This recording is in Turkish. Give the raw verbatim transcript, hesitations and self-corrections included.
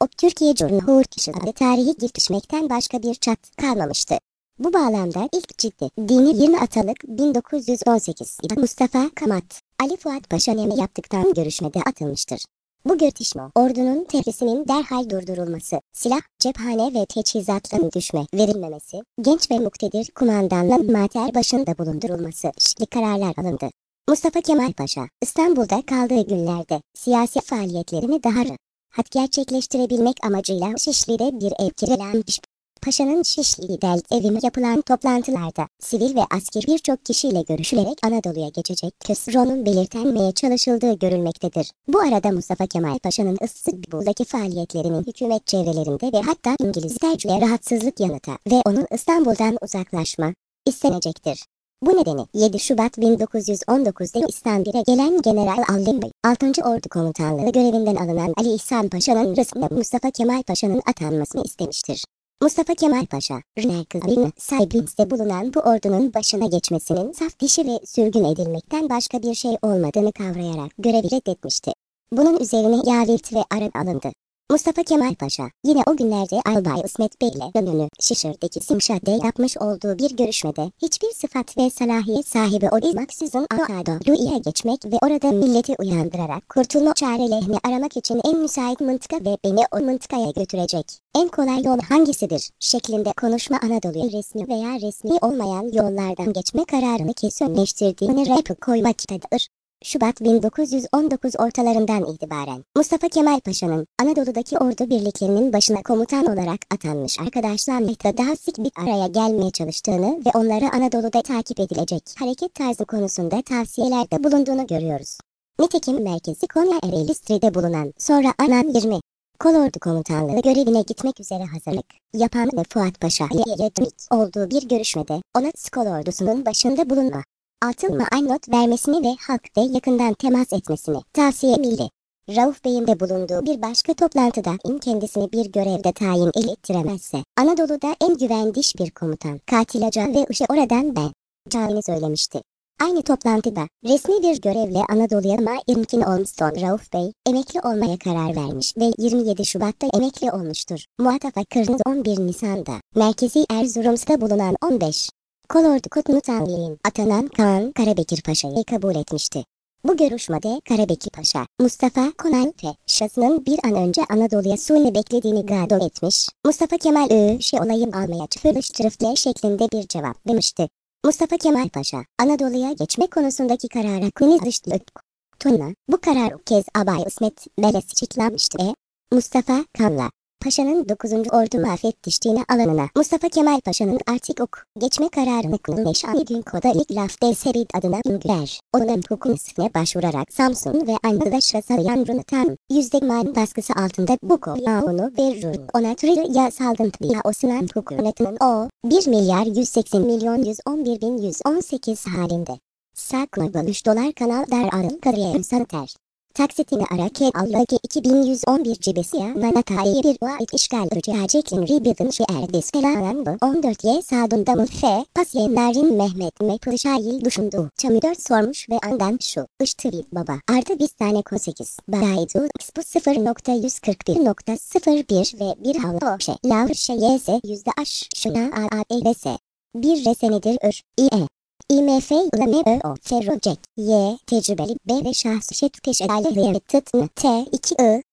O Türkiye Cumhurbaşkanı tarihi gelişmekten başka bir çat kalmamıştı. Bu bağlamda ilk ciddi dini yirmi Atalık bin dokuz yüz on sekiz ile Mustafa Kemal Ali Fuat Paşa'nın yaptıktan görüşmede atılmıştır. Bu görüşme, ordunun tepkisinin derhal durdurulması, silah, cephane ve teçhizatların düşme verilmemesi, genç ve muktedir kumandanla mater başında bulundurulması şekli kararlar alındı. Mustafa Kemal Paşa, İstanbul'da kaldığı günlerde siyasi faaliyetlerini daha rahat gerçekleştirebilmek amacıyla Şişli'de bir ev kiralanmış. Paşa'nın Şişli Devlet evine yapılan toplantılarda sivil ve asker birçok kişiyle görüşülerek Anadolu'ya geçecek kösronun belirtenmeye çalışıldığı görülmektedir. Bu arada Mustafa Kemal Paşa'nın İstanbul'daki faaliyetlerinin hükümet çevrelerinde ve hatta İngiliz tercüme rahatsızlık yanıta ve onun İstanbul'dan uzaklaşma istenecektir. Bu nedeni yedi Şubat bin dokuz yüz on dokuz'da İstanbul'a gelen General Allenby, altıncı Ordu Komutanlığı görevinden alınan Ali İhsan Paşa'nın rızkına Mustafa Kemal Paşa'nın atanmasını istemiştir. Mustafa Kemal Paşa, Rünerkız'ın sahibinde bulunan bu ordunun başına geçmesinin saf dişi ve sürgün edilmekten başka bir şey olmadığını kavrayarak görevi reddetmişti. Bunun üzerine Yavit ve Arap alındı. Mustafa Kemal Paşa, yine o günlerde Albay İsmet Bey ile Gönüllü Şişir'deki Simşad'de yapmış olduğu bir görüşmede hiçbir sıfat ve salahiyet sahibi olmaksızın Anadolu'ya geçmek ve orada milleti uyandırarak kurtulma çarelerini aramak için en müsait mıntıka ve beni o mıntıkaya götürecek en kolay yol hangisidir şeklinde konuşma Anadolu'ya resmi veya resmi olmayan yollardan geçme kararını kesinleştirdiğini rapı koymaktadır. Şubat bin dokuz yüz on dokuz ortalarından itibaren Mustafa Kemal Paşa'nın Anadolu'daki ordu birliklerinin başına komutan olarak atanmış arkadaşlarla daha sık bir araya gelmeye çalıştığını ve onları Anadolu'da takip edilecek hareket tarzı konusunda tavsiyelerde bulunduğunu görüyoruz. Nitekim merkezi Konya Ereğli'de bulunan sonra Anan yirmi Kolordu Komutanlığı görevine gitmek üzere hazırlık yapan ve Fuat Paşa ile olduğu bir görüşmede ona Skol ordusunun başında bulunma, altın not vermesini ve halkta yakından temas etmesini tavsiye edildi. Rauf Bey'in de bulunduğu bir başka toplantıda in kendisini bir görevde tayin ettiremezse Anadolu'da en güvendiş bir komutan Katil Aca ve Işe oradan ben çağını söylemişti. Aynı toplantıda resmi bir görevle Anadolu'ya ma imkin olmuştu. Rauf Bey emekli olmaya karar vermiş ve yirmi yedi Şubat'ta emekli olmuştur. Muhatap Kırnız on bir Nisan'da merkezi Erzurum'da bulunan on beş Kolordu Komutanlığı'nın atanan Kaan Karabekir Paşa'yı kabul etmişti. Bu görüşmede Karabekir Paşa, Mustafa Kemal Paşa'nın bir an önce Anadolu'ya suni beklediğini gado etmiş, Mustafa Kemal Ö şey olayım almaya çıfırıştırıflı şeklinde bir cevap vermişti. Mustafa Kemal Paşa, Anadolu'ya geçme konusundaki karara kınızmıştı. Tuna, bu karar o kez Abay İsmet Bey'le açıklanmıştı ve Mustafa Kemal Paşa'nın dokuzuncu Ordu Müfettişliğine alanına Mustafa Kemal Paşa'nın artık ok geçme kararını kılmış aynı gün koda ilk lafta Sebid adına Günger, onun hukumusuna başvurarak Samsun ve Anadolu'da şasayan Runatan, yüzde man baskısı altında bu koyağını ve Run ona tırıya saldırdı ya Osman hükümetinin o, bir milyar yüz seksen milyon yüz on bir bin yüz on sekiz halinde. Saklı üç dolar kanal dar arıl kariyer santer. Taksitini araket Allah'ı iki bin yüz on bir cibesiya manatayı bir vaat işgal ricaceklim ribidin şeer desfelanan bu on dört Y sadunda müfe pasyenlerin Mehmet Mepılşahil düşündü. Çamı sormuş ve andan şu ıştırı baba artı bir tane kon sekiz baraydu bu sıfır nokta yüz kırk bir nokta sıfır bir ve bir hava şey lavr şey yese yüzde aş şuna a a e s bir resenedir ör i e I M F ile M Ö O Ferrocek Y tecrübeli B ve şahsı şet teşekkürler ve tıtını T iki I